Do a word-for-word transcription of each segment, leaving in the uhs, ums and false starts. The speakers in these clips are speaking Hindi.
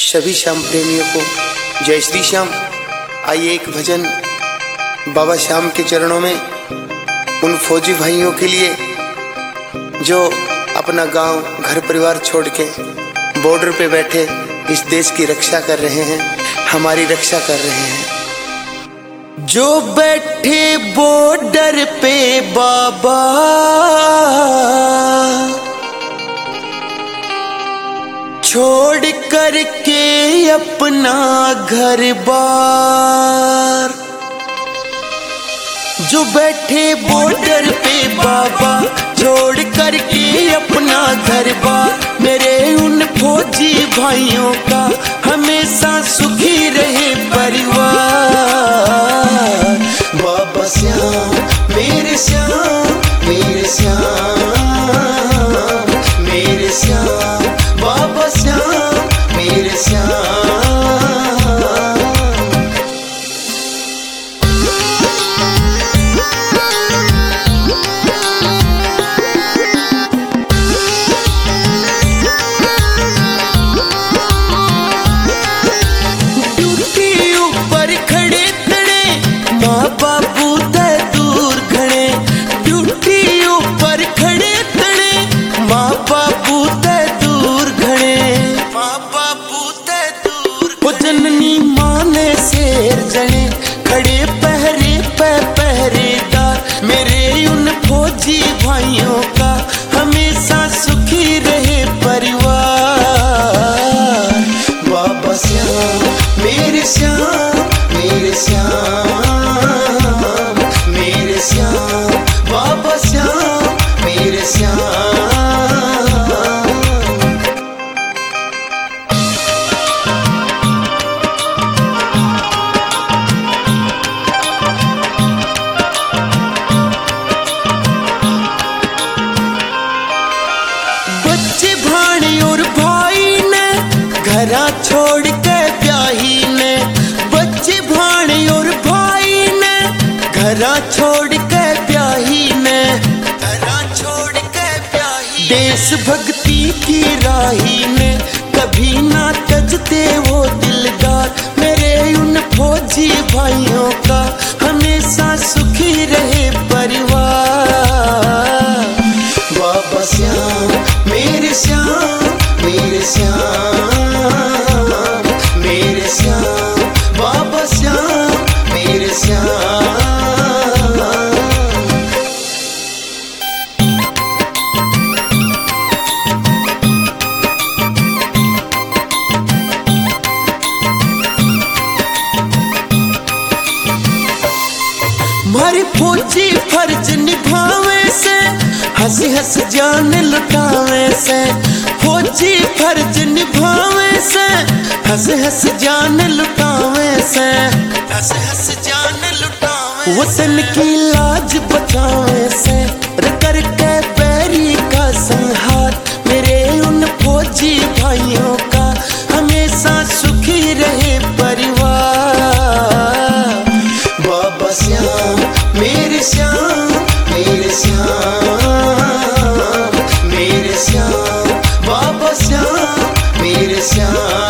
सभी श्याम प्रेमियों को जय श्री श्याम। आइए एक भजन बाबा श्याम के चरणों में उन फौजी भाइयों के लिए जो अपना गांव घर परिवार छोड़ के बॉर्डर पे बैठे इस देश की रक्षा कर रहे हैं, हमारी रक्षा कर रहे हैं। जो बैठे बॉर्डर पे बाबा छोड़ करके अपना घर बार, जो बैठे बॉर्डर पे बाबा छोड़ करके अपना घर बार, मेरे उन फौजी भाइयों का हमेशा सुखी रहे परिवार। बाबा श्याम मेरे श्याम मेरे श्याम मेरे श्याम, बाबा श्याम मेरे श्याम। खड़े पहरे पे पहरेदार, मेरे उन फौजी भाइयों का हमेशा सुखी रहे परिवार। बाबा श्याम मेरे श्याम मेरे श्याम मेरे श्याम, बाबा श्याम मेरे श्याम। घरा छोड़ के ब्याही ने, बच्चे भाणे और भाई ने घरा छोड़ के ब्याही ने, घरा छोड़ के ब्याही। देश भक्ति की राही ने कभी ना तजते वो दिलदार, मेरे उन फौजी भाइयों का हमेशा सुखी रहे परिवार। बाबा श्याम मेरे श्याम मेरे श्याम मेरे श्याम, बाबा श्याम मेरे श्याम। मारे फौजी फर्ज निभावे से, हंस हंस जान लुटावे से, फौजी फर्ज निभावे से, हंस हंस जान लुटावे से, हंस हंस जान लुटावे, वतन की लाज बचावे से, करके बैरी का संहार, मेरे उन फौजी भाइयों का हमेशा सुखी रहे परिवार। बाबा श्याम मेरे श्याम मेरे श्याम मेरे श्याम, बाबा श्याम मेरे श्याम।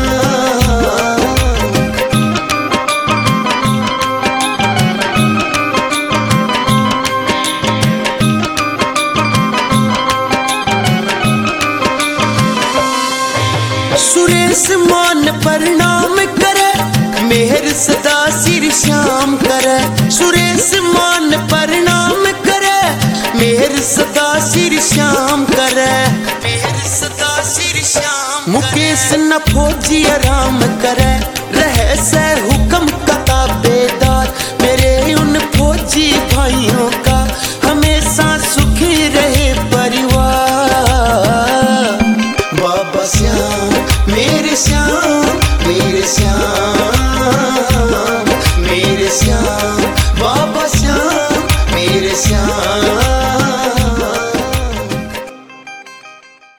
सुरेश मान प्रणाम करे, मेहर सदा श्री श्याम करे, सुरेश मान प्रणाम करे, मेहर सदा श्री श्याम करे, मेहर सदा श्री श्याम। मुकेश न फौजी आराम करे, रहे से हुक्म का बेदार, मेरे उन फौजी भाइयों का हमेशा सुखी रहे परिवार। बाबा श्याम मेरे श्याम मेरे श्याम